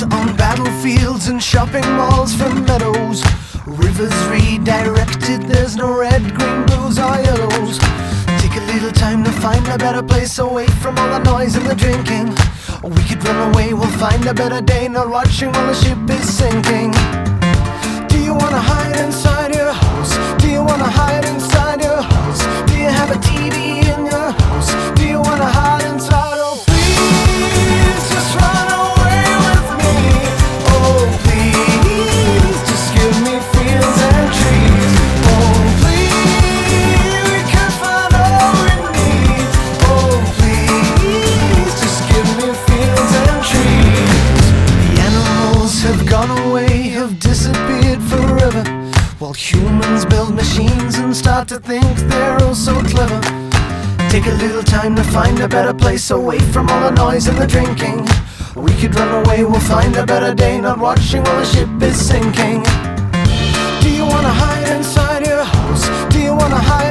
built on battlefields and shopping malls from meadows. Rivers redirected, there's no red, green, blues or yellows. Take a little time to find a better place away from all the noise and the drinking. We could run away, we'll find a better day, not watching while the ship is sinking. Do you wanna hide inside your house? Do you wanna hide inside your house? Do you have a TV in your house? Do you wanna hide inside? Oh please, just run away with me. Oh please, just give me fields and trees. Oh please, we can find all we need. Oh please, just give me fields and trees. The animals have gone away, have disappeared forever, while humans build machines and start to think they're all so clever. Take a little time to find a better place away from all the noise and the drinking. We could run away, we'll find a better day, not watching while the ship is sinking. Do you wanna hide inside your house? Do you wanna hide